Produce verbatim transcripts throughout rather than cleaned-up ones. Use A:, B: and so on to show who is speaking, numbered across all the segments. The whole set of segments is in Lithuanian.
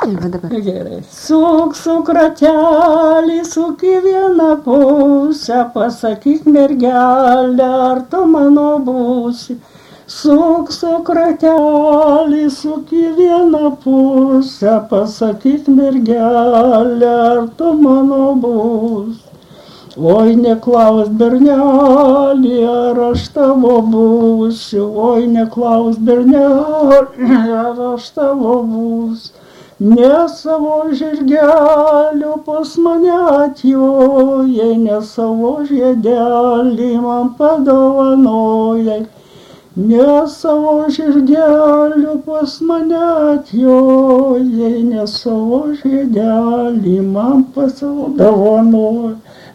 A: Va dabar.
B: Gerai. Suk, suk ratelį, suk į vieną pusę, pasakyk mergelę, ar tu mano būsi. Suk, suk ratelį, suk į vieną pusę, pasakyk mergelę, ar tu mano būsi. Oi, neklaus bernelį, ar aš tavo būsiu, oi, neklaus bernelį, ar aš tavo būsiu. Ne savo žirgelių pas mane atjojai, ne savo žiedelį man padovanojai. Ne savo žirgelių pas mane atjojai, ne savo žiedelį man padovanojai.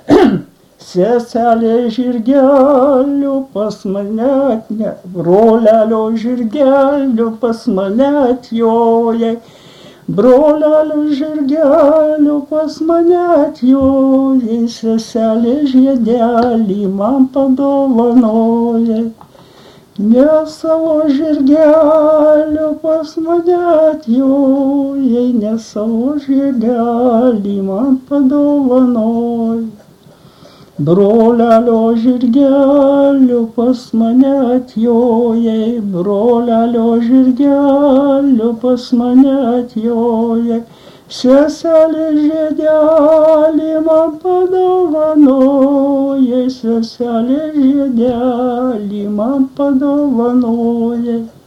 B: Seselė žirgelių pas mane atne, brolelio žirgelių pas mane atjojai. Brolelio žirgelių pas mane atjojai, seselė žiedelį man padovanojai. Ne savo žirgelių pas mane atjojai, ne savo žiedelį man padovanojai. Brolelio žirgelių pas mane atjojai, brolelio žirgelių pas mane atjojai. Seselė žiedelį man padovanojai, seselė žiedelį man padovanojai.